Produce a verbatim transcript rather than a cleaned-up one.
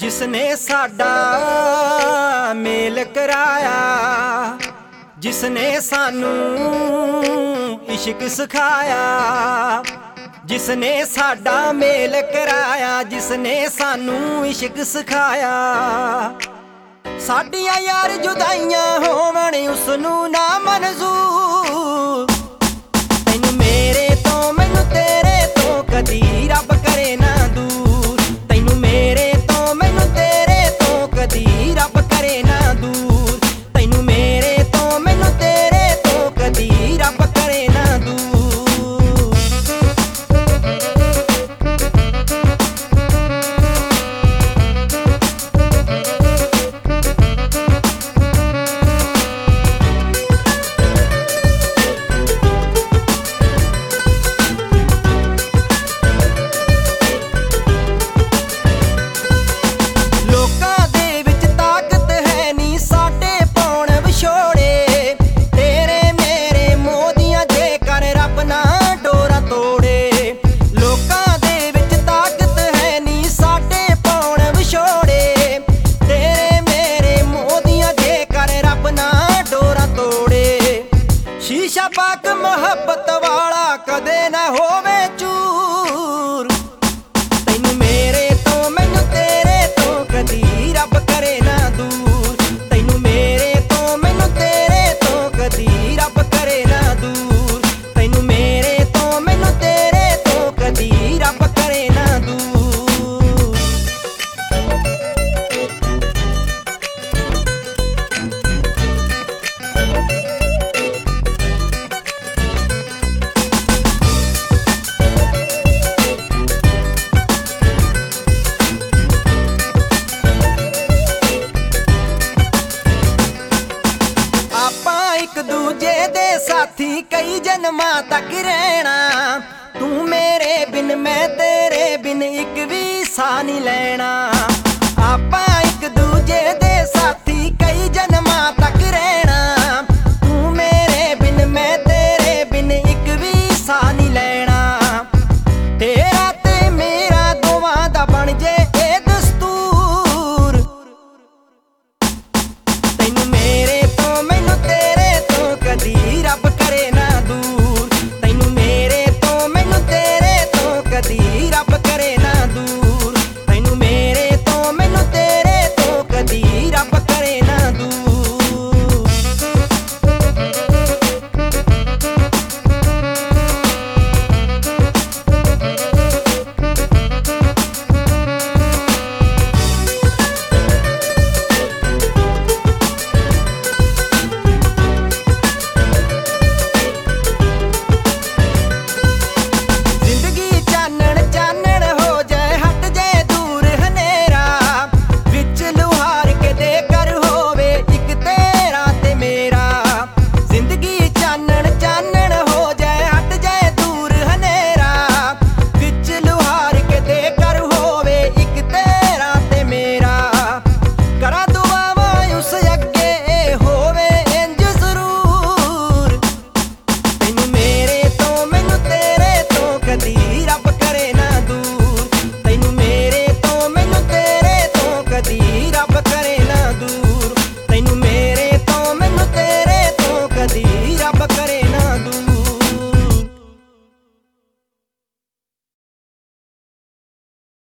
जिसने साडा मेल कराया, जिसने सानू इश्क सिखाया, जिसने साडा मेल कराया, जिसने सानू इश्क सिखाया। साडियां यार जुदाइयां होवन उसनू ना मंजूर, तैनू मेरे तो मैनू तेरे तो कदी रब करे ना दूर, तैनू मेरे तो मैनू तेरे तो कदी रब करे ना दूर, तैनू मेरे तो मैनू तेरे तो कदी रब करे ना दूर। शीशा पाक मोहब्बत वाला कदे ना होवे चूर, तैनू मेरे तो मैनू तेरे तो कदी रब करे ना दूर, तैनू मेरे तो मैनू तेरे तो कदी रब करे ना दूर, तैनू मेरे तो मैनू तेरे तो कदी रब करे ना दूर। एक दूजे दे साथी कई जन्मां तक रहना, तू मेरे बिन मैं तेरे बिन एक भी सा नहीं लेना। आपां एक दूजे दे साथी कई जन्मां